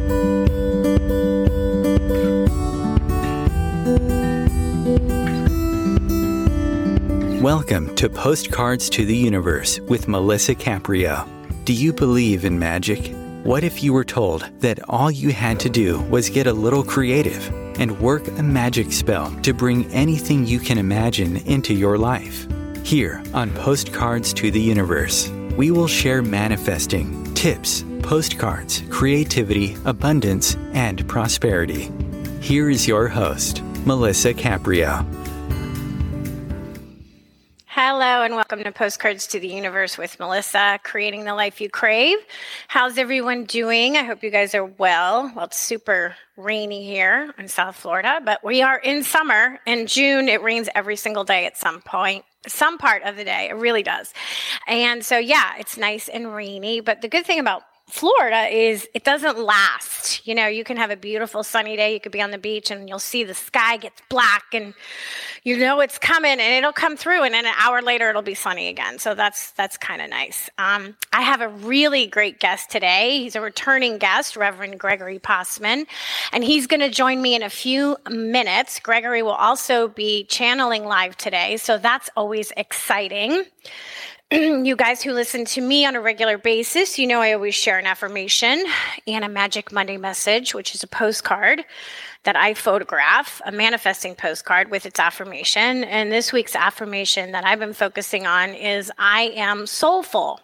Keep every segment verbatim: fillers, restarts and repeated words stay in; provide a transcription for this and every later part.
Welcome to Postcards to the Universe with Melissa Caprio. Do you believe in magic? What if you were told that all you had to do was get a little creative and work a magic spell to bring anything you can imagine into your life? Here on Postcards to the Universe, we will share manifesting, tips, postcards, creativity, abundance, and prosperity. Here is your host, Melissa Caprio. Hello and welcome to Postcards to the Universe with Melissa, creating the life you crave. How's everyone doing? I hope you guys are well. Well, it's super rainy here in South Florida, but we are in summer. In June, it rains every single day at some point, some part of the day. It really does. And so, yeah, it's nice and rainy. But the good thing about Florida is it doesn't last. You know, you can have a beautiful sunny day. You could be on the beach and you'll see the sky gets black and you know it's coming and it'll come through and then an hour later it'll be sunny again. So that's that's kind of nice. Um, I have a really great guest today. He's a returning guest, Reverend Gregory Possiman, and he's going to join me in a few minutes. Gregory will also be channeling live today, so that's always exciting. You guys who listen to me on a regular basis, you know I always share an affirmation and a Magic Monday message, which is a postcard that I photograph, a manifesting postcard with its affirmation. And this week's affirmation that I've been focusing on is I am soulful.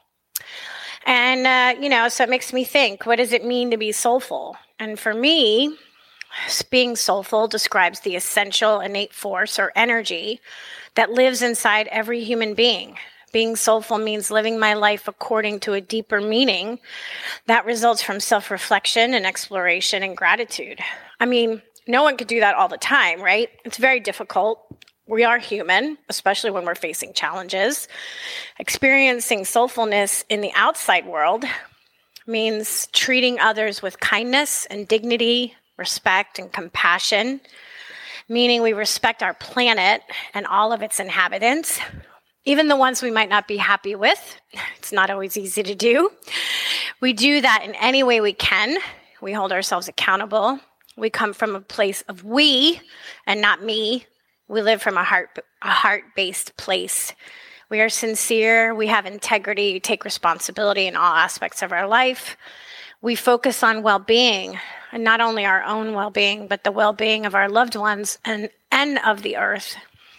And, uh, you know, so it makes me think, what does it mean to be soulful? And for me, being soulful describes the essential innate force or energy that lives inside every human being. Being soulful means living my life according to a deeper meaning that results from self-reflection and exploration and gratitude. I mean, no one could do that all the time, right? It's very difficult. We are human, especially when we're facing challenges. Experiencing soulfulness in the outside world means treating others with kindness and dignity, respect and compassion, meaning we respect our planet and all of its inhabitants. Even the ones we might not be happy with. It's not always easy to do. We do that in any way we can. We hold ourselves accountable. We come from a place of we and not me. We live from a heart, a heart-based place. We are sincere. We have integrity. We take responsibility in all aspects of our life. We focus on well-being, and not only our own well-being, but the well-being of our loved ones and, and of the earth.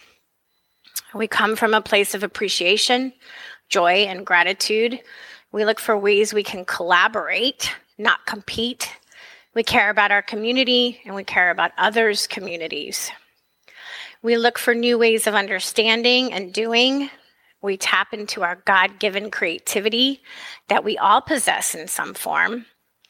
We come from a place of appreciation, joy, and gratitude. We look for ways we can collaborate, not compete. We care about our community, and we care about others' communities. We look for new ways of understanding and doing. We tap into our God-given creativity that we all possess in some form.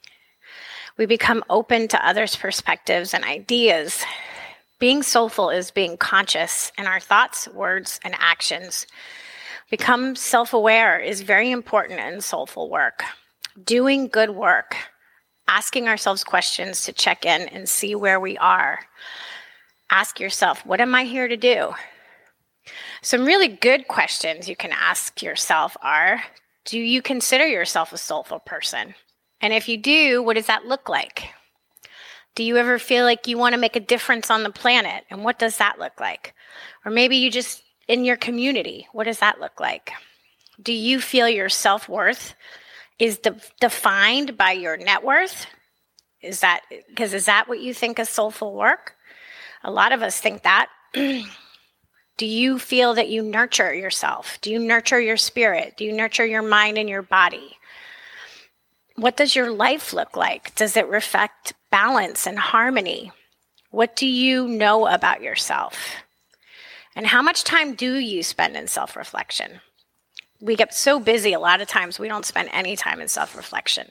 We become open to others' perspectives and ideas. Being soulful is being conscious in our thoughts, words, and actions. Become self-aware is very important in soulful work. Doing good work, asking ourselves questions to check in and see where we are. Ask yourself, what am I here to do? Some really good questions you can ask yourself are, do you consider yourself a soulful person? And if you do, what does that look like? Do you ever feel like you want to make a difference on the planet? And what does that look like? Or maybe you just, in your community, what does that look like? Do you feel your self-worth is de- defined by your net worth? Is that, because is that what you think is soulful work? A lot of us think that. Do you feel that you nurture yourself? Do you nurture your spirit? Do you nurture your mind and your body? What does your life look like? Does it reflect balance and harmony? What do you know about yourself? And how much time do you spend in self-reflection? We get so busy a lot of times we don't spend any time in self-reflection.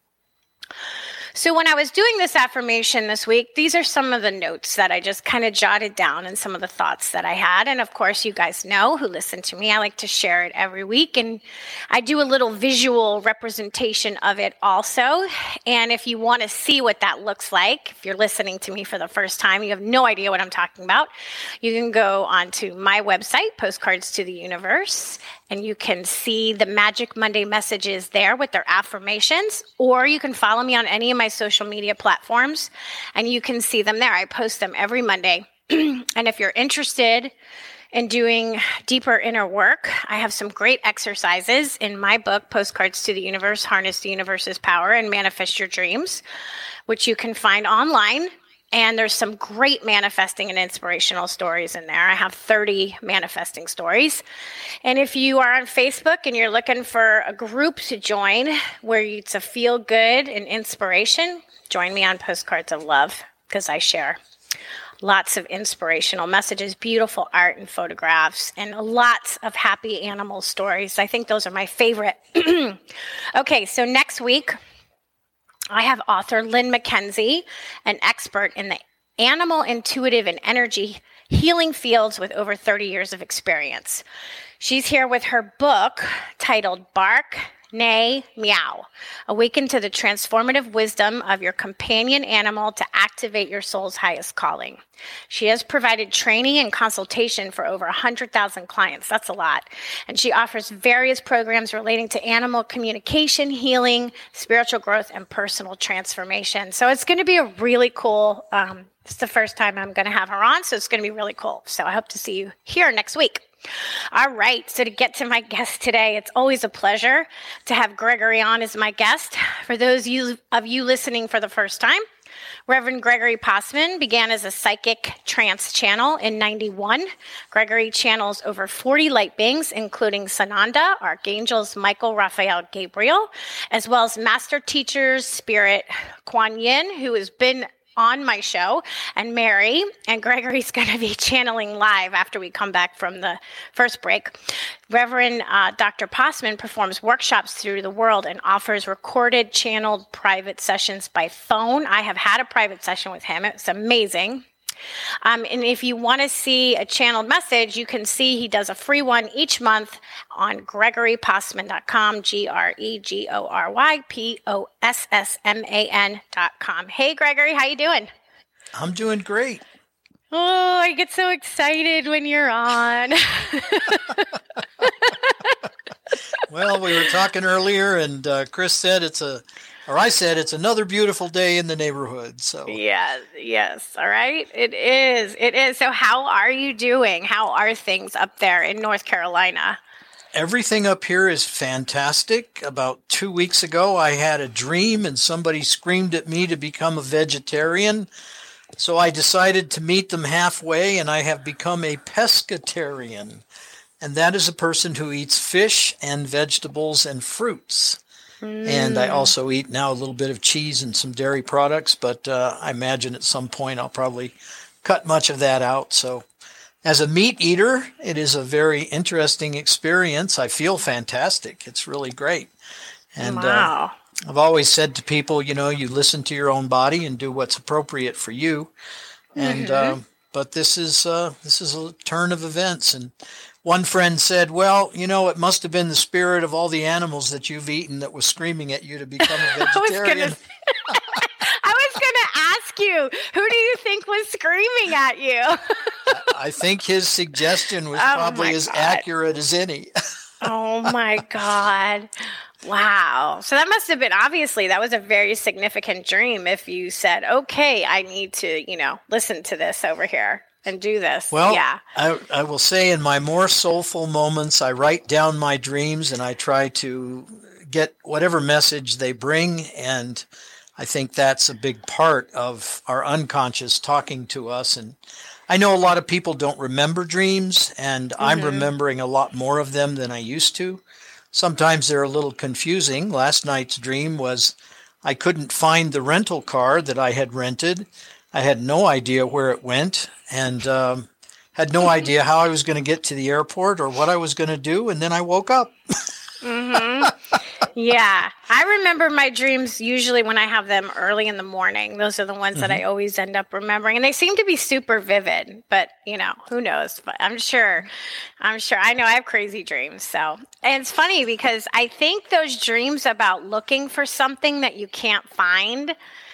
So when I was doing this affirmation this week, these are some of the notes that I just kind of jotted down and some of the thoughts that I had. And of course, you guys know who listen to me, I like to share it every week. And I do a little visual representation of it also. And if you want to see what that looks like, if you're listening to me for the first time, you have no idea what I'm talking about, you can go onto my website, Postcards to the Universe, and you can see the Magic Monday messages there with their affirmations, or you can follow me on any of my social media platforms and you can see them there. I post them every Monday. And if you're interested in doing deeper inner work, I have some great exercises in my book, Postcards to the Universe, Harness the Universe's Power and Manifest Your Dreams, which you can find online. And there's some great manifesting and inspirational stories in there. I have thirty manifesting stories. And if you are on Facebook and you're looking for a group to join where it's a feel good and inspiration, join me on Postcards of Love, because I share lots of inspirational messages, beautiful art and photographs, and lots of happy animal stories. I think those are my favorite. Okay, so next week, I have author Lynn McKenzie, an expert in the animal, intuitive, and energy healing fields with over thirty years of experience. She's here with her book titled Bark, Neigh, Meow, Awaken to the Transformative Wisdom of Your Companion Animal to Activate Your Soul's Highest Calling. She has provided training and consultation for over one hundred thousand clients. That's a lot. And she offers various programs relating to animal communication, healing, spiritual growth, and personal transformation. So it's going to be a really cool, um, it's the first time I'm going to have her on, so it's going to be really cool. So I hope to see you here next week. All right, so to get to my guest today, it's always a pleasure to have Gregory on as my guest. For those you, of you listening for the first time, Reverend Gregory Passman began as a psychic trance channel in ninety-one. Gregory channels over forty light beings, including Sananda, archangels Michael, Raphael, Gabriel, as well as master teachers, Spirit Kuan Yin, who has been on my show, and Mary, and Gregory's going to be channeling live after we come back from the first break. Reverend uh, Doctor Passman performs workshops through the world and offers recorded, channeled private sessions by phone. I have had a private session with him. It's amazing. Um, and if you want to see a channeled message, you can see he does a free one each month on gregory passman dot com, G R E G O R Y P O S S M A N dot com. Hey, Gregory, how you doing? I'm doing great. Oh, I get so excited when you're on. Well, we were talking earlier, and uh, Chris said it's a, or I said it's another beautiful day in the neighborhood. So yes, yes, all right, it is, it is. So, how are you doing? How are things up there in North Carolina? Everything up here is fantastic. About two weeks ago, I had a dream, and somebody screamed at me to become a vegetarian. So I decided to meet them halfway, and I have become a pescatarian. And that is a person who eats fish and vegetables and fruits. Mm. And I also eat now a little bit of cheese and some dairy products, but uh, I imagine at some point I'll probably cut much of that out. So as a meat eater, it is a very interesting experience. I feel fantastic. It's really great. And wow. uh, I've always said to people, you know, you listen to your own body and do what's appropriate for you. And mm-hmm. uh, but this is uh, this is a turn of events. And one friend said, well, you know, it must have been the spirit of all the animals that you've eaten that was screaming at you to become a vegetarian. I was going to ask you, who do you think was screaming at you? I think his suggestion was oh probably as God. accurate as any. Oh, my God. Wow. So that must have been, obviously, that was a very significant dream if you said, okay, I need to, you know, listen to this over here and do this. Well, yeah. I, I will say in my more soulful moments, I write down my dreams and I try to get whatever message they bring. And I think that's a big part of our unconscious talking to us. And I know a lot of people don't remember dreams, and mm-hmm. I'm remembering a lot more of them than I used to. Sometimes they're a little confusing. Last night's dream was I couldn't find the rental car that I had rented. I had no idea where it went, and um, had no idea how I was going to get to the airport or what I was going to do, and then I woke up. mm-hmm. Yeah. I remember my dreams usually when I have them early in the morning. Those are the ones mm-hmm. that I always end up remembering, and they seem to be super vivid, but, you know, who knows? But I'm sure, I'm sure. I know I have crazy dreams, so. And it's funny because I think those dreams about looking for something that you can't find,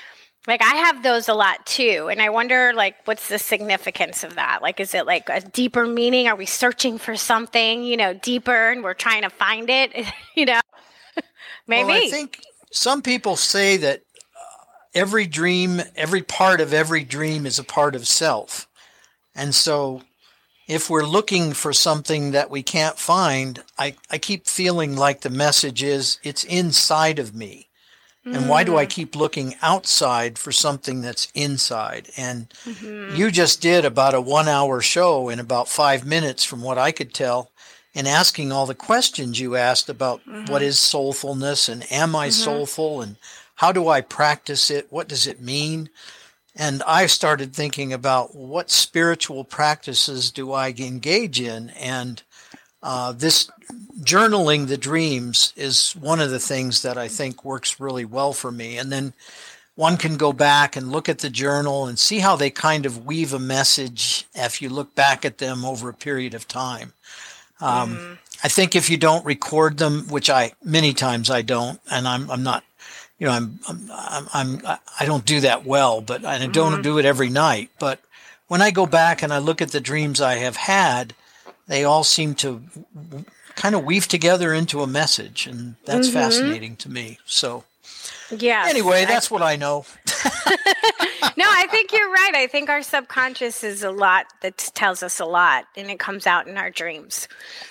Like I have those a lot too. And I wonder like, what's the significance of that? Like, is it like a deeper meaning? Are we searching for something, you know, deeper and we're trying to find it, you know, maybe. Well, I think some people say that uh, every dream, every part of every dream is a part of self. And so if we're looking for something that we can't find, I, I keep feeling like the message is it's inside of me. And why do I keep looking outside for something that's inside? And mm-hmm. you just did about a one hour show in about five minutes from what I could tell, and asking all the questions you asked about mm-hmm. what is soulfulness and am I mm-hmm. soulful and how do I practice it? What does it mean? And I started thinking about what spiritual practices do I engage in? And uh, this journaling the dreams is one of the things that I think works really well for me. And then one can go back and look at the journal and see how they kind of weave a message if you look back at them over a period of time. Um, mm. I think if you don't record them, which I many times I don't, and I'm I'm not, you know, I'm I'm, I'm I don't do that well, but I don't mm. do it every night. But when I go back and I look at the dreams I have had, they all seem to kind of weave together into a message, and that's mm-hmm. fascinating to me. So, yeah. Anyway, that's I, what I know. No, I think you're right. I think our subconscious is a lot that tells us a lot, and it comes out in our dreams.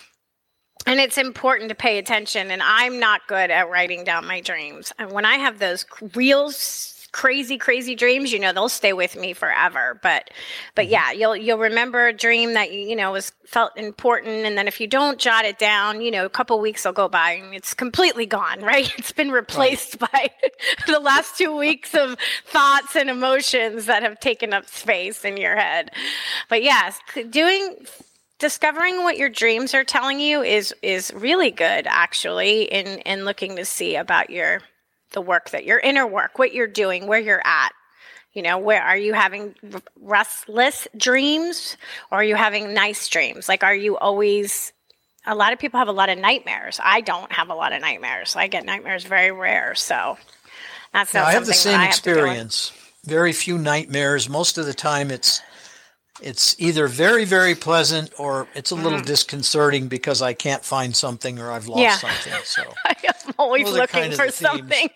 And it's important to pay attention. And I'm not good at writing down my dreams. And when I have those real crazy, crazy dreams, you know, they'll stay with me forever. But, but yeah, you'll, you'll remember a dream that, you, you know, was felt important. And then if you don't jot it down, you know, a couple of weeks will go by and it's completely gone, right? It's been replaced right. by the last two weeks of thoughts and emotions that have taken up space in your head. But yes, doing, discovering what your dreams are telling you is, is really good actually in, in looking to see about your the work that your inner work, what you're doing, where you're at. You know, where are you having restless dreams or are you having nice dreams? Like, are you always, a lot of people have a lot of nightmares. I don't have a lot of nightmares. I get nightmares very rare. So that's not yeah, I have something the same that I have experience. Very few nightmares. Most of the time it's, it's either very, very pleasant or it's a little mm. disconcerting because I can't find something or I've lost yeah. something. So I'm always looking for something.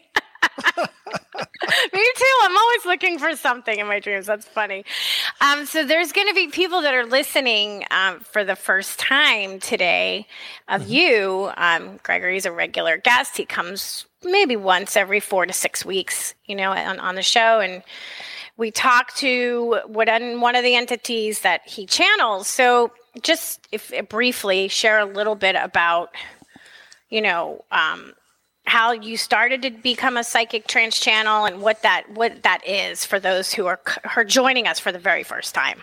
Me too. I'm always looking for something in my dreams. That's funny. Um, so there's going to be people that are listening um, for the first time today of mm-hmm. you. Um, Gregory's a regular guest. He comes maybe once every four to six weeks, you know, on, on the show. And we talk to what one of the entities that he channels. So just if briefly share a little bit about, you know, um, how you started to become a psychic trance channel and what that what that is for those who are, are joining us for the very first time.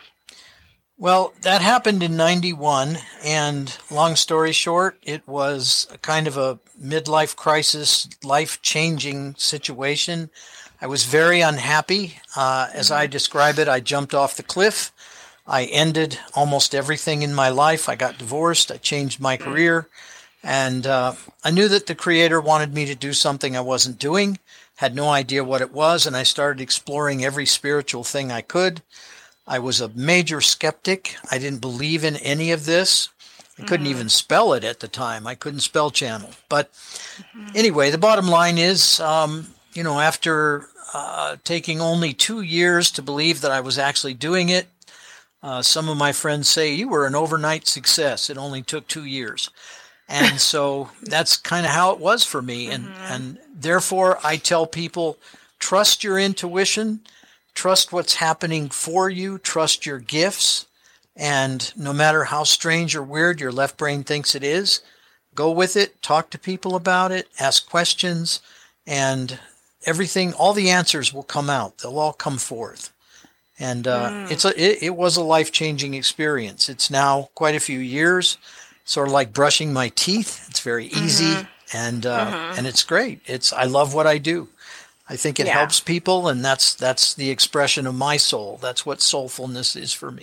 Well, that happened in ninety-one, and long story short, it was a kind of a midlife crisis, life-changing situation. I was very unhappy. Uh, as I describe it, I jumped off the cliff. I ended almost everything in my life. I got divorced. I changed my career. And uh, I knew that the Creator wanted me to do something I wasn't doing, had no idea what it was, and I started exploring every spiritual thing I could. I was a major skeptic. I didn't believe in any of this. I couldn't mm-hmm. even spell it at the time. I couldn't spell channel. But mm-hmm. anyway, the bottom line is, um, you know, after uh, taking only two years to believe that I was actually doing it, uh, some of my friends say, you were an overnight success. It only took two years. And so that's kind of how it was for me. And, mm-hmm. and therefore, I tell people, trust your intuition, trust what's happening for you, trust your gifts. And no matter how strange or weird your left brain thinks it is, go with it, talk to people about it, ask questions, and everything, all the answers will come out. They'll all come forth. And uh, mm. it's a, it, it was a life-changing experience. It's now quite a few years. Sort of like brushing my teeth. It's very easy, mm-hmm. and uh, mm-hmm. and it's great. It's I love what I do. I think it yeah. helps people, and that's that's the expression of my soul. That's what soulfulness is for me.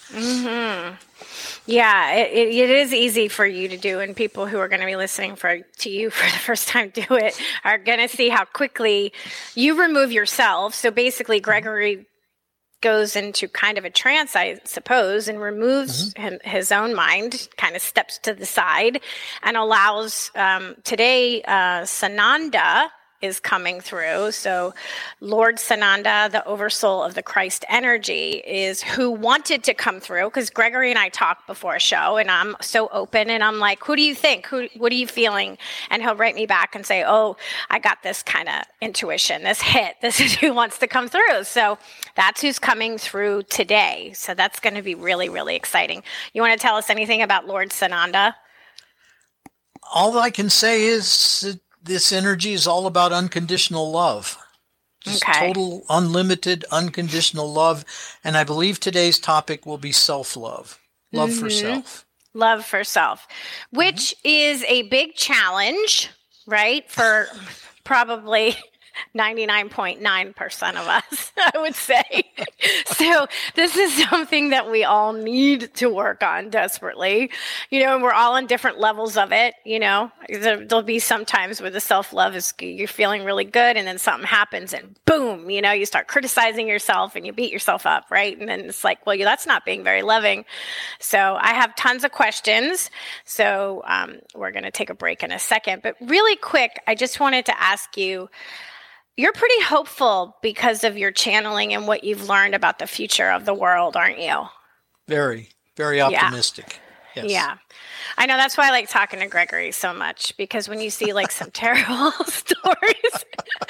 Mm-hmm. Yeah, it, it, it is easy for you to do, and people who are going to be listening for to you for the first time do it are going to see how quickly you remove yourself. So basically, Gregory goes into kind of a trance, I suppose, and removes mm-hmm. him, his own mind, kind of steps to the side, and allows um, today uh, Sananda is coming through. So Lord Sananda, the oversoul of the Christ energy, is who wanted to come through, because Gregory and I talked before a show, and I'm so open, and I'm like, who do you think? Who, what are you feeling? And he'll write me back and say, oh, I got this kind of intuition, this hit. This is who wants to come through. So that's who's coming through today. So that's going to be really, really exciting. You want to tell us anything about Lord Sananda? All I can say is this energy is all about unconditional love. Just okay. Total, unlimited, unconditional love. And I believe today's topic will be self-love. Love mm-hmm. for self. Love for self, which mm-hmm. is a big challenge, right? For probably ninety-nine point nine percent of us, I would say. So this is something that we all need to work on desperately, you know, and we're all on different levels of it. You know, there, there'll be some times where the self-love is, you're feeling really good, and then something happens and boom, you know, you start criticizing yourself and you beat yourself up, right? And then it's like, well, yeah, that's not being very loving. So I have tons of questions. So um, we're going to take a break in a second, but really quick, I just wanted to ask you, you're pretty hopeful because of your channeling and what you've learned about the future of the world, aren't you? Very, very optimistic. Yeah. Yes. Yeah. I know, that's why I like talking to Gregory so much, because when you see like some terrible stories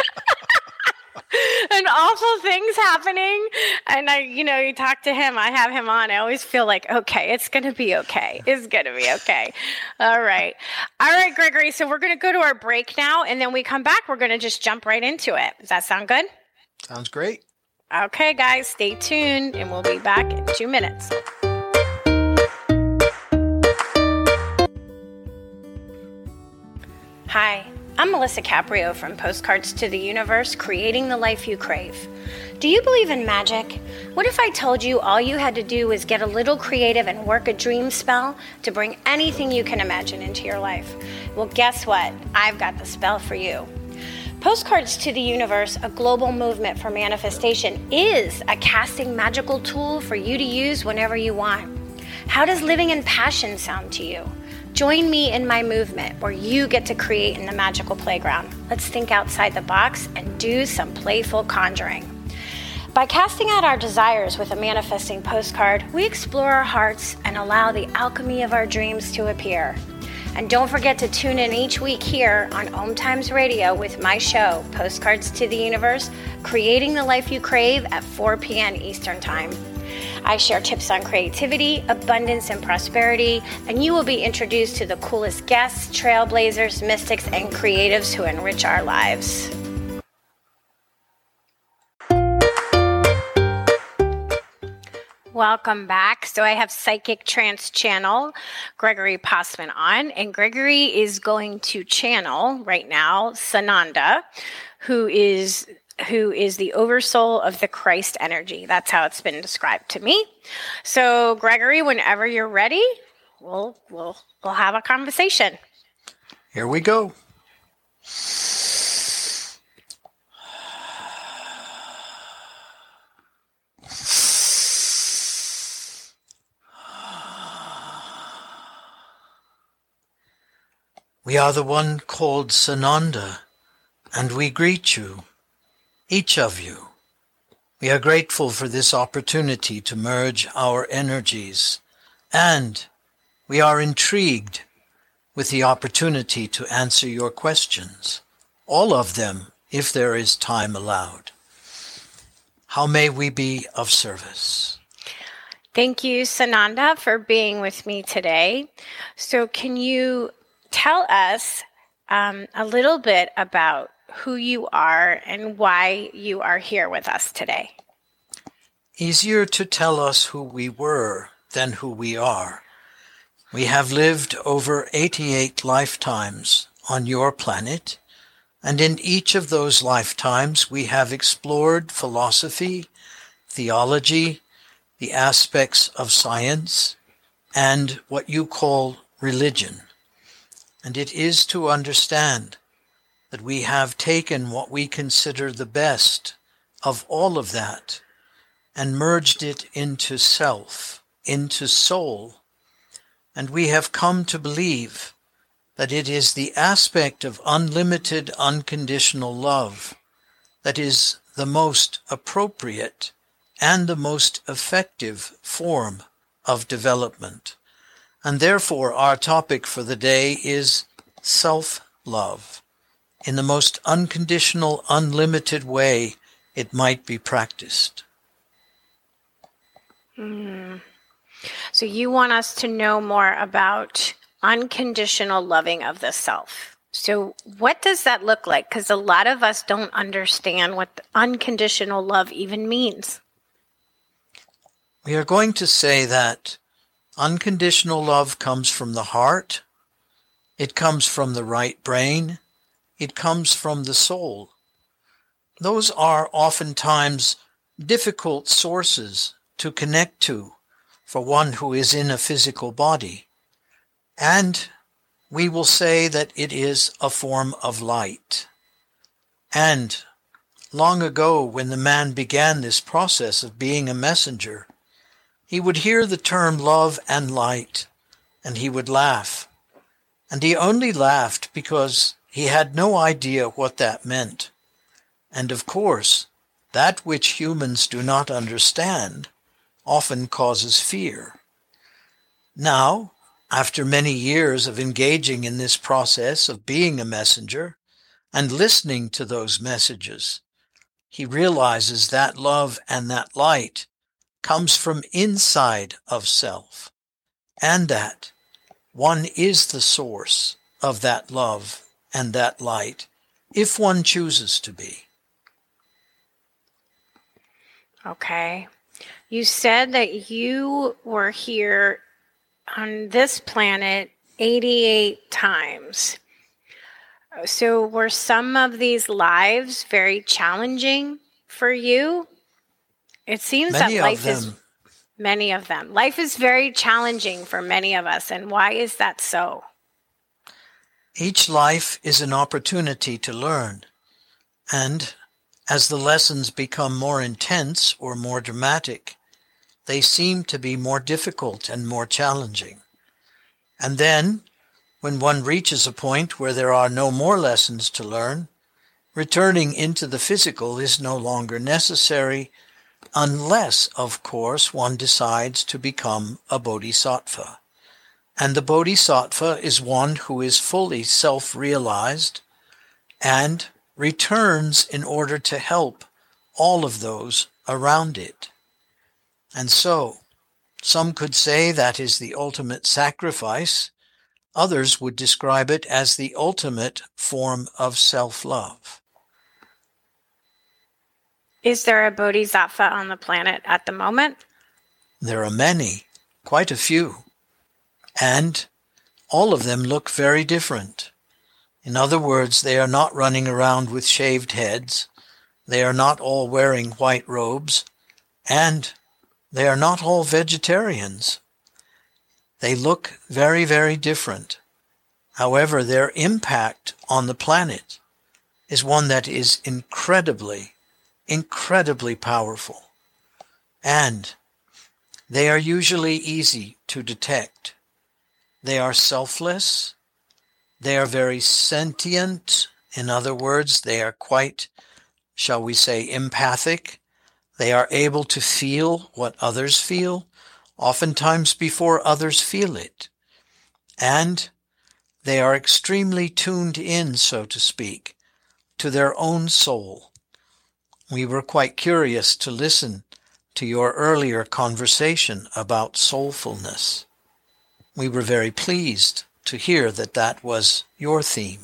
and awful things happening, and I, you know, you talk to him, I have him on, I always feel like, okay, it's going to be okay. It's going to be okay. All right. All right, Gregory. So we're going to go to our break now, and then we come back, we're going to just jump right into it. Does that sound good? Sounds great. Okay, guys, stay tuned, and we'll be back in two minutes. Hi, I'm Melissa Caprio from Postcards to the Universe, creating the life you crave. Do you believe in magic? What if I told you all you had to do was get a little creative and work a dream spell to bring anything you can imagine into your life? Well, guess what? I've got the spell for you. Postcards to the Universe, a global movement for manifestation, is a casting magical tool for you to use whenever you want. How does living in passion sound to you? Join me in my movement where you get to create in the magical playground. Let's think outside the box and do some playful conjuring. By casting out our desires with a manifesting postcard, we explore our hearts and allow the alchemy of our dreams to appear. And don't forget to tune in each week here on Om Times Radio with my show, Postcards to the Universe, creating the life you crave at four p.m. Eastern Time. I share tips on creativity, abundance, and prosperity, and you will be introduced to the coolest guests, trailblazers, mystics, and creatives who enrich our lives. Welcome back. So I have Psychic Trance Channel, Gregory Passman on, and Gregory is going to channel right now Sananda, who is who is the oversoul of the Christ energy. That's how it's been described to me. So Gregory, whenever you're ready, we'll we'll we'll have a conversation. Here we go. We are the one called Sananda, and we greet you, each of you. We are grateful for this opportunity to merge our energies, and we are intrigued with the opportunity to answer your questions, all of them, if there is time allowed. How may we be of service? Thank you, Sananda, for being with me today. So can you tell us um, a little bit about who you are and why you are here with us today? Easier to tell us who we were than who we are. We have lived over eighty-eight lifetimes on your planet, and in each of those lifetimes we have explored philosophy, theology, the aspects of science, and what you call religion. And it is to understand that we have taken what we consider the best of all of that and merged it into self, into soul. And we have come to believe that it is the aspect of unlimited, unconditional love that is the most appropriate and the most effective form of development. And therefore, our topic for the day is self-love, in the most unconditional, unlimited way it might be practiced. Mm. So you want us to know more about unconditional loving of the self. So what does that look like? Because a lot of us don't understand what unconditional love even means. We are going to say that unconditional love comes from the heart, it comes from the right brain, it comes from the soul. Those are oftentimes difficult sources to connect to for one who is in a physical body. And we will say that it is a form of light. And long ago, when the man began this process of being a messenger, he would hear the term love and light, and he would laugh. And he only laughed because he had no idea what that meant. And of course, that which humans do not understand often causes fear. Now, after many years of engaging in this process of being a messenger and listening to those messages, he realizes that love and that light comes from inside of self, and that one is the source of that love and that light, if one chooses to be. Okay. You said that you were here on this planet eighty-eight times. So were some of these lives very challenging for you? It seems Many that life of is them. many of them. Life is very challenging for many of us. And why is that so? Each life is an opportunity to learn. And as the lessons become more intense or more dramatic, they seem to be more difficult and more challenging. And then, when one reaches a point where there are no more lessons to learn, returning into the physical is no longer necessary, unless, of course, one decides to become a bodhisattva. And the bodhisattva is one who is fully self-realized and returns in order to help all of those around it. And so, some could say that is the ultimate sacrifice. Others would describe it as the ultimate form of self-love. Is there a bodhisattva on the planet at the moment? There are many, quite a few, and all of them look very different. In other words, they are not running around with shaved heads, they are not all wearing white robes, and they are not all vegetarians. They look very, very different. However, their impact on the planet is one that is incredibly, incredibly powerful. And they are usually easy to detect. They are selfless. They are very sentient. In other words, they are quite, shall we say, empathic. They are able to feel what others feel, oftentimes before others feel it. And they are extremely tuned in, so to speak, to their own soul. We were quite curious to listen to your earlier conversation about soulfulness. We were very pleased to hear that that was your theme.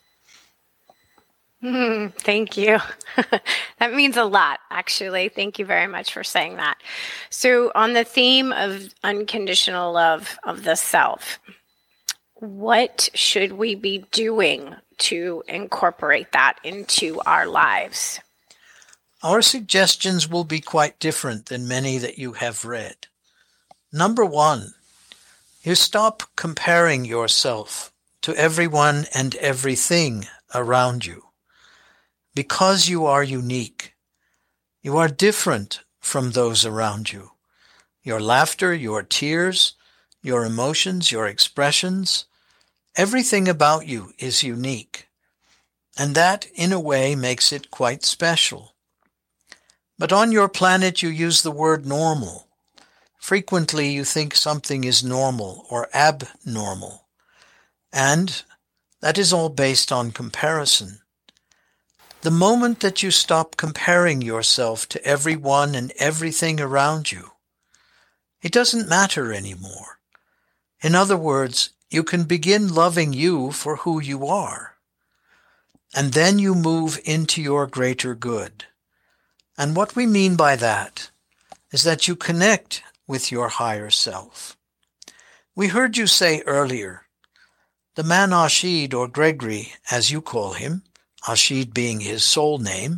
Mm, thank you. That means a lot, actually. Thank you very much for saying that. So on the theme of unconditional love of the self, what should we be doing to incorporate that into our lives? our suggestions will be quite different than many that you have read. Number one, you stop comparing yourself to everyone and everything around you. Because you are unique, you are different from those around you. Your laughter, your tears, your emotions, your expressions, everything about you is unique. And that, in a way, makes it quite special. But on your planet, you use the word normal. Frequently, you think something is normal or abnormal. And that is all based on comparison. The moment that you stop comparing yourself to everyone and everything around you, it doesn't matter anymore. In other words, you can begin loving you for who you are. And then you move into your greater good. And what we mean by that is that you connect with your higher self. We heard you say earlier, the man Ashid, or Gregory, as you call him, Ashid being his soul name,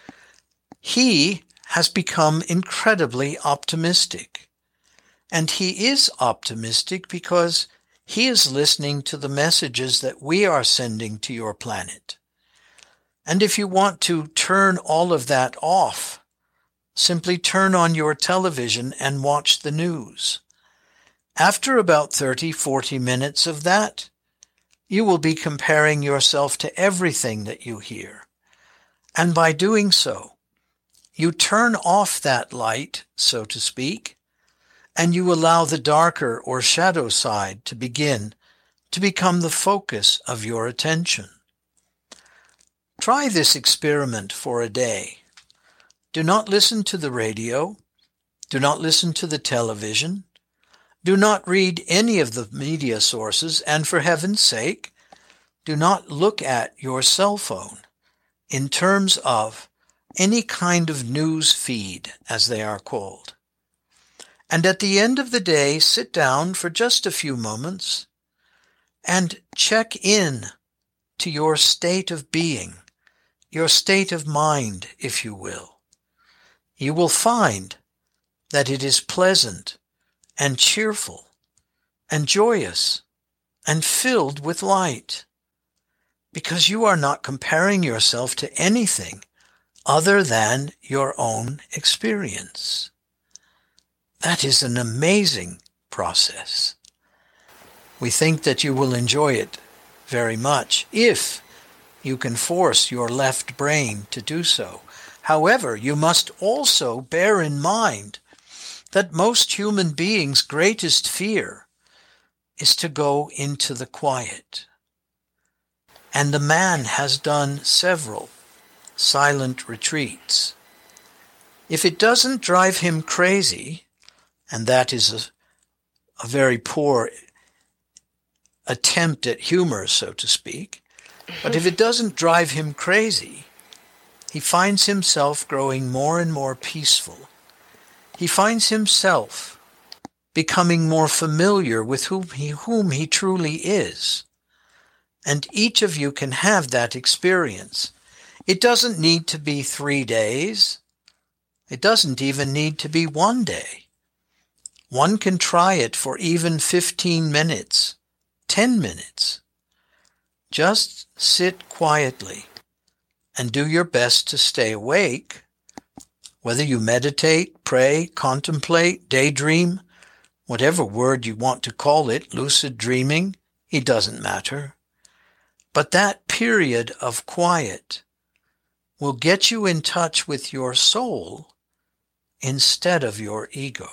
he has become incredibly optimistic. And he is optimistic because he is listening to the messages that we are sending to your planet. And if you want to turn all of that off, simply turn on your television and watch the news. After about thirty, forty minutes of that, you will be comparing yourself to everything that you hear. And by doing so, you turn off that light, so to speak, and you allow the darker or shadow side to begin to become the focus of your attention. Try this experiment for a day. Do not listen to the radio. Do not listen to the television. Do not read any of the media sources, and for heaven's sake, do not look at your cell phone in terms of any kind of news feed, as they are called. And at the end of the day, sit down for just a few moments and check in to your state of being, your state of mind, if you will. You will find that it is pleasant and cheerful and joyous and filled with light, because you are not comparing yourself to anything other than your own experience. That is an amazing process. We think that you will enjoy it very much if you can force your left brain to do so. However, you must also bear in mind that most human beings' greatest fear is to go into the quiet. And the man has done several silent retreats. If it doesn't drive him crazy, and that is a, a very poor attempt at humor, so to speak, but if it doesn't drive him crazy, he finds himself growing more and more peaceful. He finds himself becoming more familiar with whom he, whom he truly is. And each of you can have that experience. It doesn't need to be three days. It doesn't even need to be one day. One can try it for even fifteen minutes, ten minutes. Just sit quietly and do your best to stay awake. Whether you meditate, pray, contemplate, daydream, whatever word you want to call it, lucid dreaming, it doesn't matter. But that period of quiet will get you in touch with your soul instead of your ego.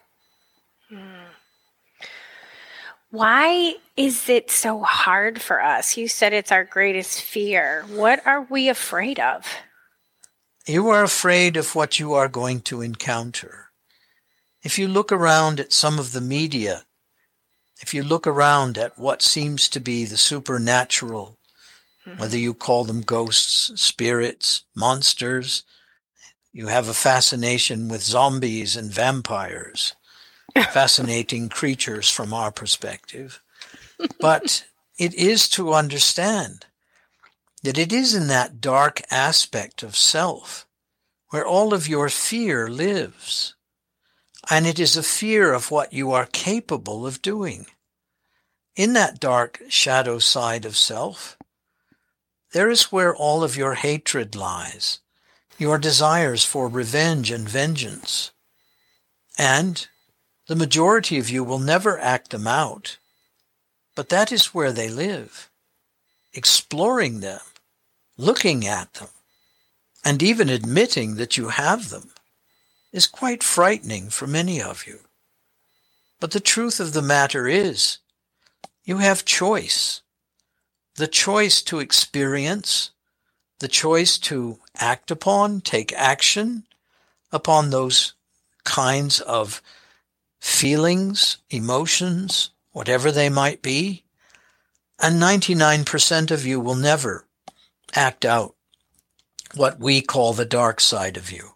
Why is it so hard for us? You said it's our greatest fear. What are we afraid of? You are afraid of what you are going to encounter. If you look around at some of the media, if you look around at what seems to be the supernatural, mm-hmm. whether you call them ghosts, spirits, monsters, you have a fascination with zombies and vampires. Fascinating creatures from our perspective. But it is to understand that it is in that dark aspect of self where all of your fear lives. And it is a fear of what you are capable of doing. In that dark shadow side of self, there is where all of your hatred lies, your desires for revenge and vengeance. And the majority of you will never act them out, but that is where they live. Exploring them, looking at them, and even admitting that you have them is quite frightening for many of you. But the truth of the matter is, you have choice. The choice to experience, the choice to act upon, take action upon those kinds of feelings, emotions, whatever they might be. And ninety-nine percent of you will never act out what we call the dark side of you.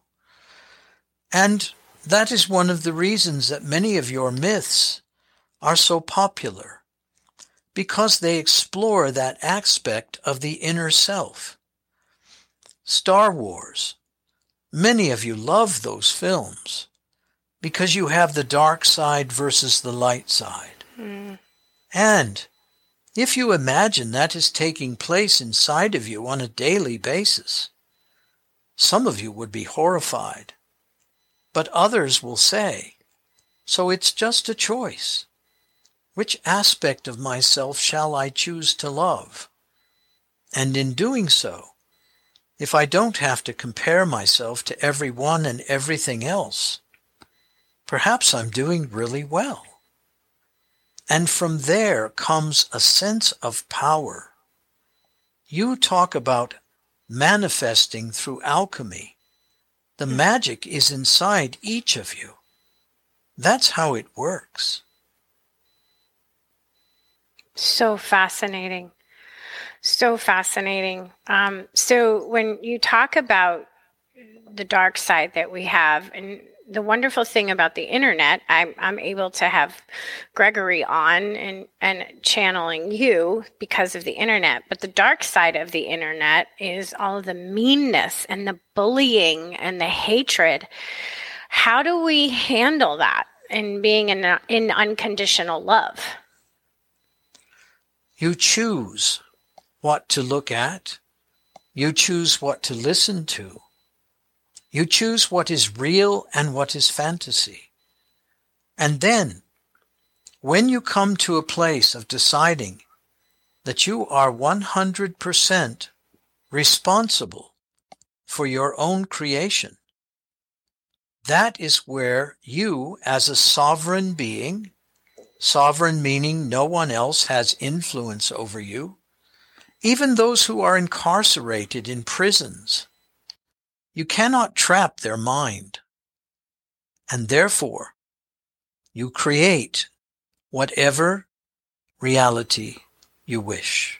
And that is one of the reasons that many of your myths are so popular, because they explore that aspect of the inner self. Star Wars, many of you love those films because you have the dark side versus the light side. Mm. And if you imagine that is taking place inside of you on a daily basis, some of you would be horrified. But others will say, so it's just a choice. Which aspect of myself shall I choose to love? And in doing so, if I don't have to compare myself to everyone and everything else, perhaps I'm doing really well. And from there comes a sense of power. You talk about manifesting through alchemy. The magic is inside each of you. That's how it works. So fascinating. So fascinating. Um, so when you talk about the dark side that we have, and the wonderful thing about the internet, I'm, I'm able to have Gregory on and, and channeling you because of the internet. But the dark side of the internet is all of the meanness and the bullying and the hatred. How do we handle that in being in, in unconditional love? You choose what to look at. You choose what to listen to. You choose what is real and what is fantasy. And then, when you come to a place of deciding that you are one hundred percent responsible for your own creation, that is where you, as a sovereign being, sovereign meaning no one else has influence over you, even those who are incarcerated in prisons, you cannot trap their mind. And therefore, you create whatever reality you wish.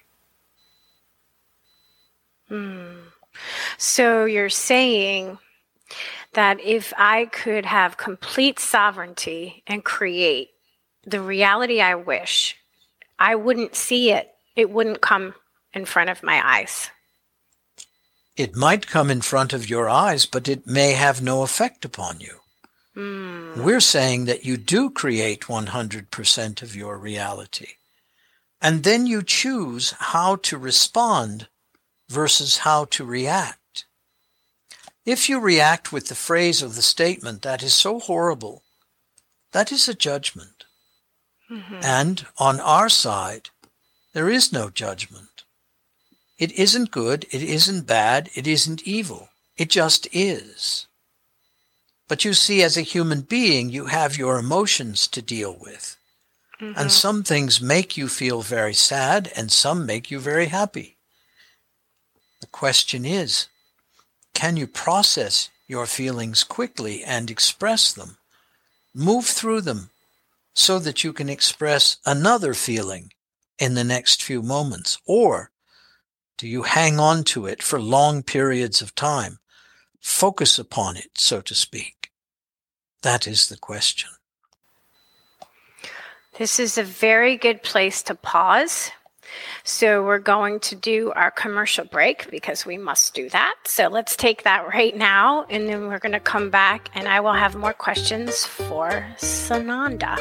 Hmm. So you're saying that if I could have complete sovereignty and create the reality I wish, I wouldn't see it. It wouldn't come in front of my eyes. It might come in front of your eyes, but it may have no effect upon you. Mm. We're saying that you do create one hundred percent of your reality. And then you choose how to respond versus how to react. If you react with the phrase of the statement, that is so horrible, that is a judgment. Mm-hmm. And on our side, there is no judgment. It isn't good, it isn't bad, it isn't evil. It just is. But you see, as a human being, you have your emotions to deal with. Mm-hmm. And some things make you feel very sad, and some make you very happy. The question is, can you process your feelings quickly and express them? Move through them so that you can express another feeling in the next few moments? Or do you hang on to it for long periods of time? Focus upon it, so to speak. That is the question. This is a very good place to pause So we're going to do our commercial break because we must do that. So let's take that right now, and then we're going to come back and I will have more questions for Sananda.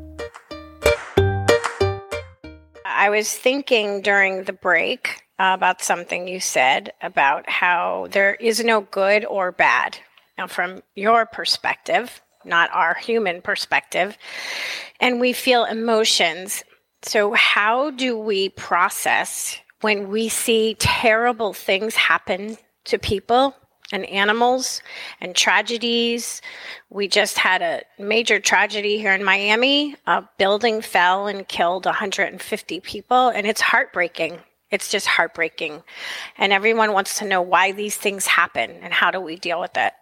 I was thinking during the break uh, about something you said about how there is no good or bad. Now, from your perspective, not our human perspective, and we feel emotions. So how do we process when we see terrible things happen to people and animals and tragedies? We just had a major tragedy here in Miami. A building fell and killed one hundred fifty people, and it's heartbreaking. It's just heartbreaking. And everyone wants to know why these things happen and how do we deal with it.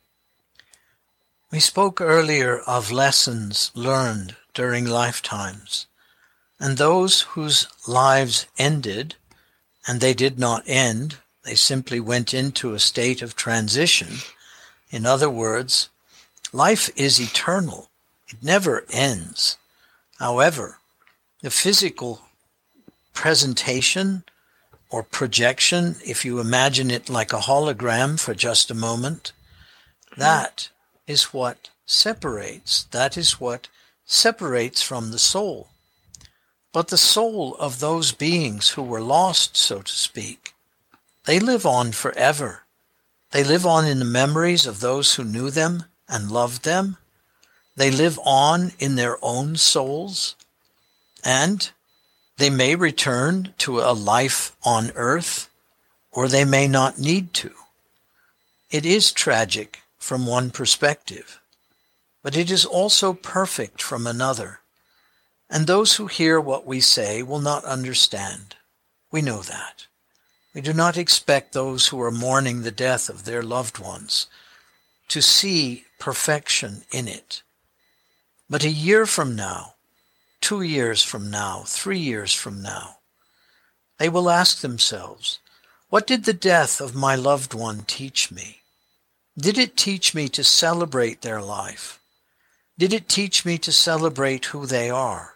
We spoke earlier of lessons learned during lifetimes, and those whose lives ended, and they did not end, they simply went into a state of transition. In other words, life is eternal. It never ends. However, the physical presentation or projection, if you imagine it like a hologram for just a moment, that is what separates. That is what separates from the soul. But the soul of those beings who were lost, so to speak, they live on forever. They live on in the memories of those who knew them and loved them. They live on in their own souls, and they may return to a life on earth, or they may not need to. It is tragic from one perspective, but it is also perfect from another. And those who hear what we say will not understand. We know that. We do not expect those who are mourning the death of their loved ones to see perfection in it. But a year from now, two years from now, three years from now, they will ask themselves, what did the death of my loved one teach me? Did it teach me to celebrate their life? Did it teach me to celebrate who they are?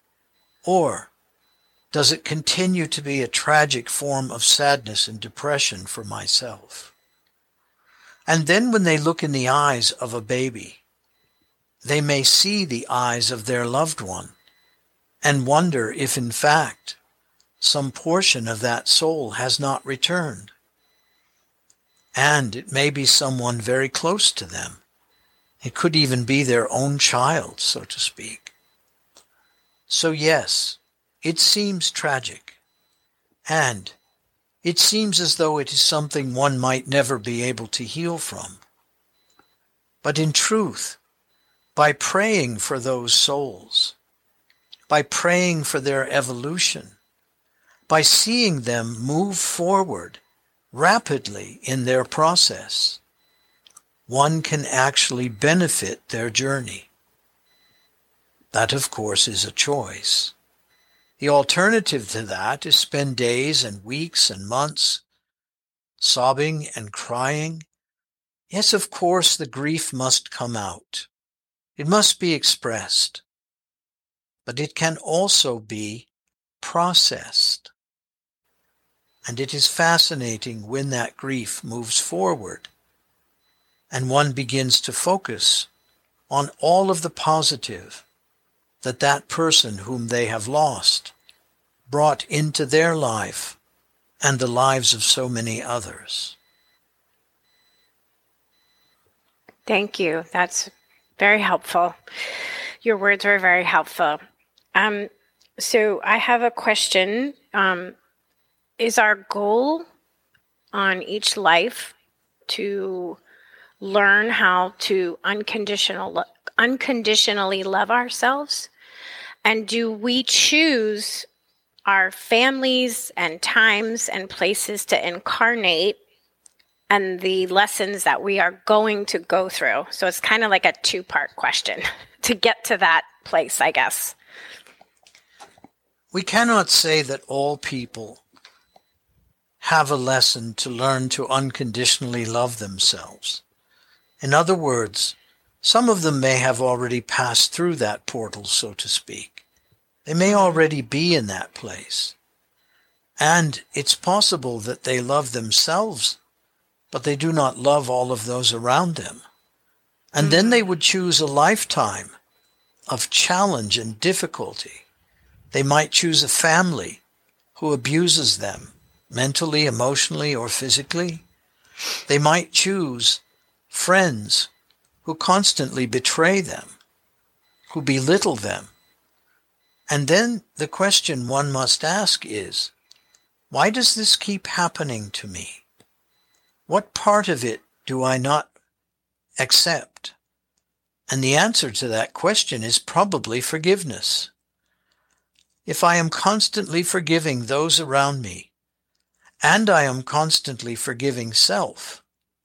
Or does it continue to be a tragic form of sadness and depression for myself? And then when they look in the eyes of a baby, they may see the eyes of their loved one and wonder if in fact some portion of that soul has not returned. And it may be someone very close to them. It could even be their own child, so to speak. So yes, it seems tragic, and it seems as though it is something one might never be able to heal from. But in truth, by praying for those souls, by praying for their evolution, by seeing them move forward rapidly in their process, one can actually benefit their journey. That, of course, is a choice. The alternative to that is spend days and weeks and months sobbing and crying. Yes, of course, the grief must come out. It must be expressed. But it can also be processed. And it is fascinating when that grief moves forward and one begins to focus on all of the positive that that person whom they have lost brought into their life and the lives of so many others. Thank you. That's very helpful. Your words were very helpful. Um, so I have a question. Um, is our goal on each life to learn how to unconditional, unconditionally love ourselves? And do we choose our families and times and places to incarnate and the lessons that we are going to go through? So it's kind of like a two-part question to get to that place, I guess. We cannot say that all people have a lesson to learn to unconditionally love themselves. In other words, some of them may have already passed through that portal, so to speak. They may already be in that place. And it's possible that they love themselves, but they do not love all of those around them. And then they would choose a lifetime of challenge and difficulty. They might choose a family who abuses them mentally, emotionally, or physically. They might choose friends who constantly betray them, who belittle them. And then the question one must ask is, why does this keep happening to me? What part of it do I not accept? And the answer to that question is probably forgiveness. If I am constantly forgiving those around me, and I am constantly forgiving self,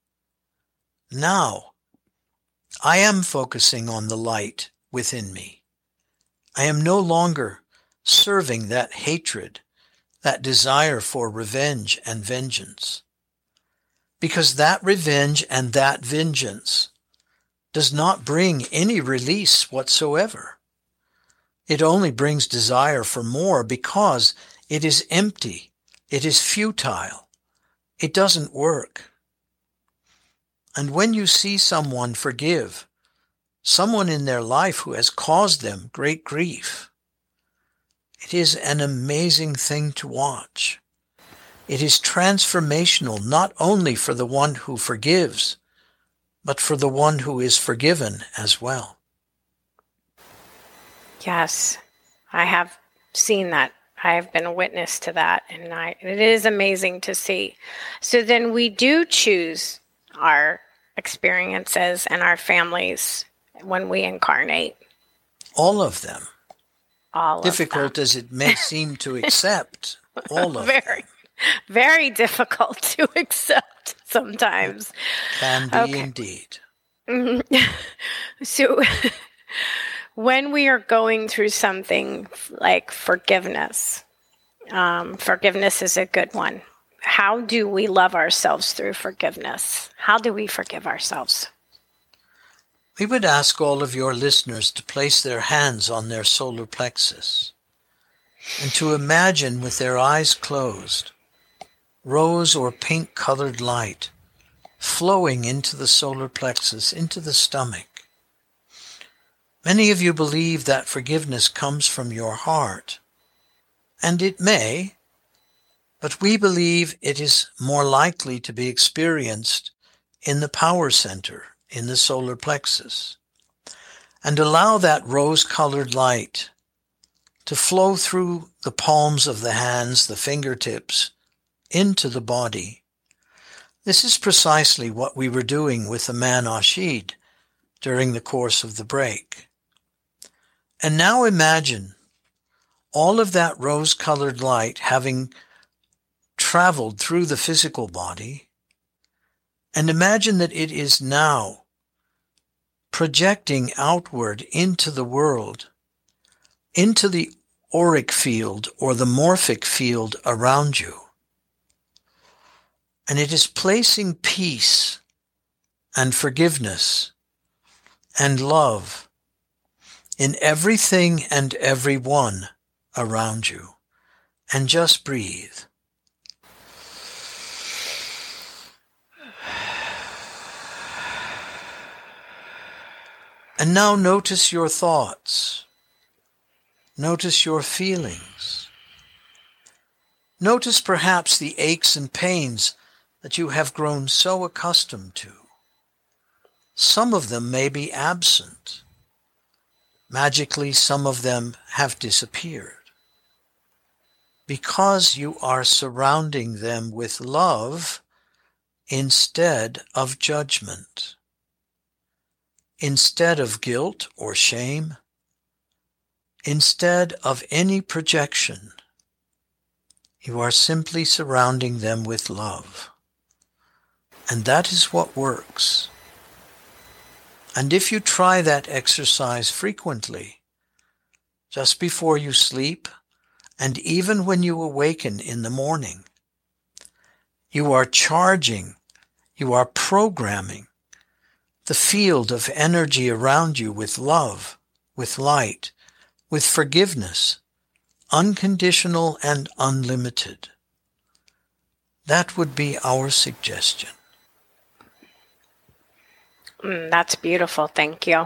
now I am focusing on the light within me. I am no longer serving that hatred, that desire for revenge and vengeance. Because that revenge and that vengeance does not bring any release whatsoever. It only brings desire for more because it is empty. It is futile. It doesn't work. And when you see someone forgive, someone in their life who has caused them great grief, it is an amazing thing to watch. It is transformational not only for the one who forgives, but for the one who is forgiven as well. Yes, I have seen that. I have been a witness to that, and I, it is amazing to see. So then we do choose our experiences and our families when we incarnate. All of them. All Difficult of them. as it may seem to accept, all of very, them. very difficult to accept sometimes. Can be Okay. indeed. Mhm. So when we are going through something like forgiveness, um, forgiveness is a good one. How do we love ourselves through forgiveness? How do we forgive ourselves? We would ask all of your listeners to place their hands on their solar plexus and to imagine with their eyes closed, rose or pink colored light flowing into the solar plexus, into the stomach. Many of you believe that forgiveness comes from your heart, and it may, but we believe it is more likely to be experienced in the power center, in the solar plexus. And allow that rose-colored light to flow through the palms of the hands, the fingertips, into the body. This is precisely what we were doing with the man Ashid during the course of the break. And now imagine all of that rose-colored light having traveled through the physical body, and imagine that it is now projecting outward into the world, into the auric field or the morphic field around you. And it is placing peace and forgiveness and love in everything and everyone around you. And just breathe. And now notice your thoughts. Notice your feelings. Notice perhaps the aches and pains that you have grown so accustomed to. Some of them may be absent. Magically, some of them have disappeared. Because you are surrounding them with love instead of judgment. Instead of guilt or shame, instead of any projection, you are simply surrounding them with love. And that is what works. And if you try that exercise frequently, just before you sleep, and even when you awaken in the morning, you are charging, you are programming the field of energy around you with love, with light, with forgiveness, unconditional and unlimited. That would be our suggestion. Mm, that's beautiful. Thank you.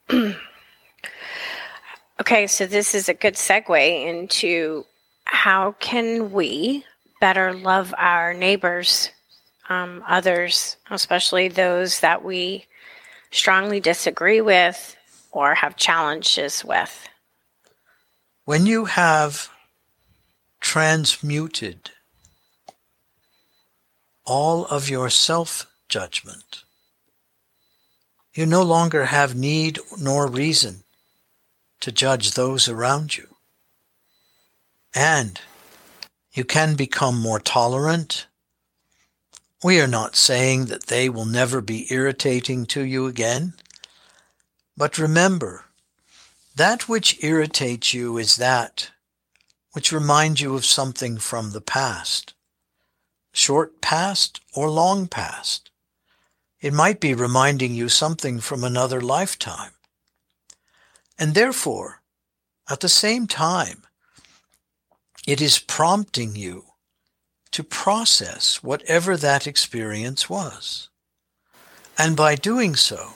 Okay, so this is a good segue into how can we better love our neighbors, um, others, especially those that we strongly disagree with or have challenges with. When you have transmuted all of your self-judgment, you no longer have need nor reason to judge those around you. And you can become more tolerant. We are not saying that they will never be irritating to you again. But remember, that which irritates you is that which reminds you of something from the past, short past or long past. It might be reminding you something from another lifetime. And therefore, at the same time, it is prompting you to process whatever that experience was. And by doing so,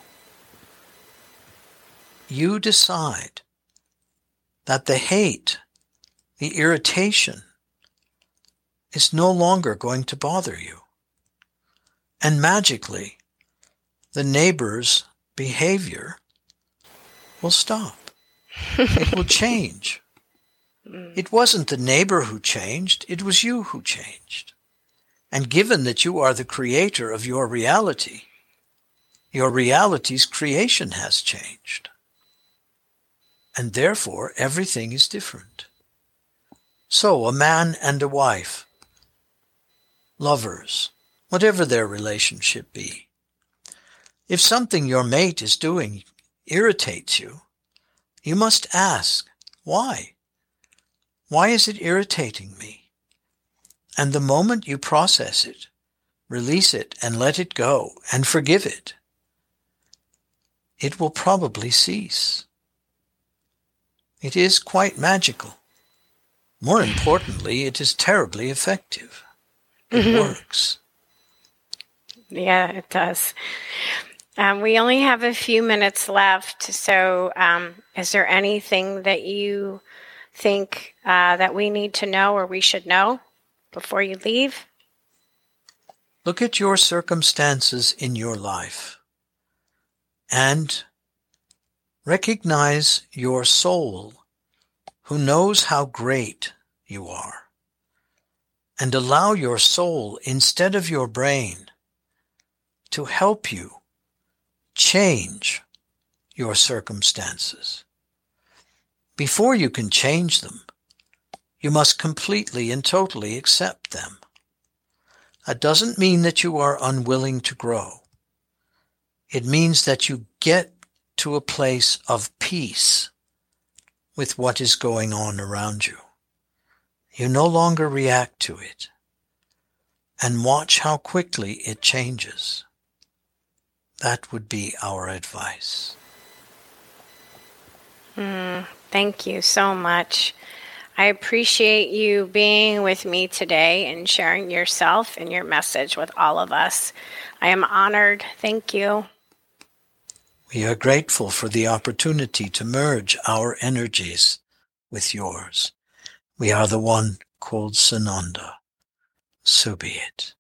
you decide that the hate, the irritation, is no longer going to bother you. And magically, the neighbor's behavior will stop. It will change. It wasn't the neighbor who changed, it was you who changed. And given that you are the creator of your reality, your reality's creation has changed. And therefore, everything is different. So, a man and a wife, lovers, whatever their relationship be, if something your mate is doing irritates you, you must ask, why? Why is it irritating me? And the moment you process it, release it and let it go and forgive it, it will probably cease. It is quite magical. More importantly, it is terribly effective. It mm-hmm. works. Yeah, it does. Um, we only have a few minutes left, so um, is there anything that you think uh, that we need to know or we should know before you leave? Look at your circumstances in your life and recognize your soul who knows how great you are, and allow your soul instead of your brain to help you change your circumstances. Before you can change them, you must completely and totally accept them. That doesn't mean that you are unwilling to grow. It means that you get to a place of peace with what is going on around you. You no longer react to it. And watch how quickly it changes. That would be our advice. Mm, thank you so much. I appreciate you being with me today and sharing yourself and your message with all of us. I am honored. Thank you. We are grateful for the opportunity to merge our energies with yours. We are the one called Sananda. So be it.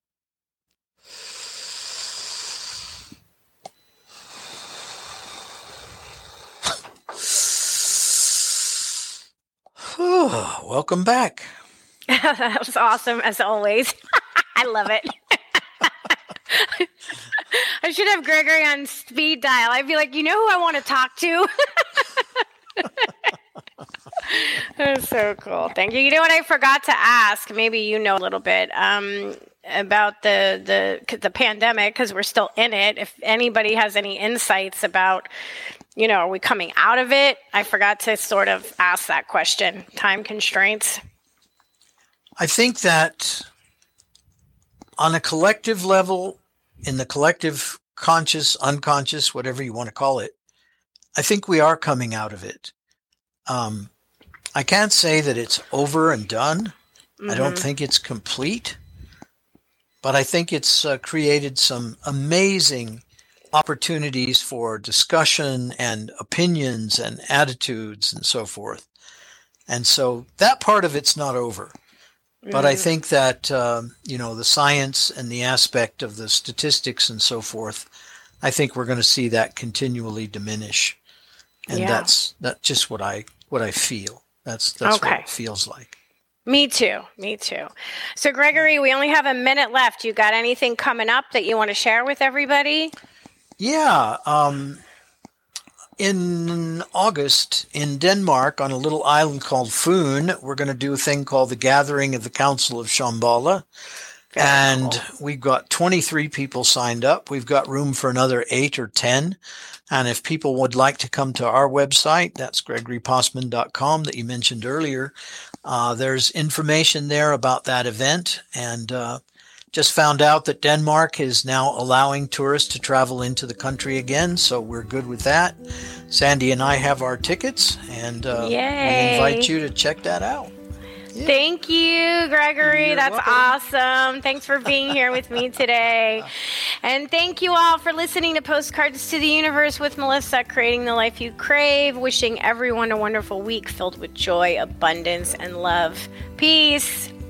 Oh, welcome back. That was awesome, as always. I love it. I should have Gregory on speed dial. I'd be like, you know who I want to talk to? That was so cool. Thank you. You know what I forgot to ask? Maybe you know a little bit um, about the the the pandemic, because we're still in it. If anybody has any insights about, you know, are we coming out of it? I forgot to sort of ask that question. Time constraints. I think that on a collective level, in the collective conscious, unconscious, whatever you want to call it, I think we are coming out of it. Um, I can't say that it's over and done. Mm-hmm. I don't think it's complete. but I think it's uh, created some amazing opportunities for discussion and opinions and attitudes and so forth. And so that part of it's not over. But I think that, um, you know, the science and the aspect of the statistics and so forth, I think we're going to see that continually diminish. And yeah. that's that's just what I what I feel. That's that's okay. what it feels like. Me too. Me too. So, Gregory, we only have a minute left. You got anything coming up that you want to share with everybody? Yeah. Um, in August, in Denmark, on a little island called Fyn, we're going to do a thing called the Gathering of the Council of Shambhala. Very and cool. We've got twenty-three people signed up. We've got room for another eight or ten. And if people would like to come to our website, that's gregory possiman dot com that you mentioned earlier, uh, there's information there about that event. And uh, just found out that Denmark is now allowing tourists to travel into the country again. So we're good with that. Sandy and I have our tickets, and uh, we invite you to check that out. Yeah. Thank you, Gregory. You're That's welcome. Awesome. Thanks for being here with me today. And thank you all for listening to Postcards to the Universe with Melissa, creating the life you crave. Wishing everyone a wonderful week filled with joy, abundance, and love. Peace.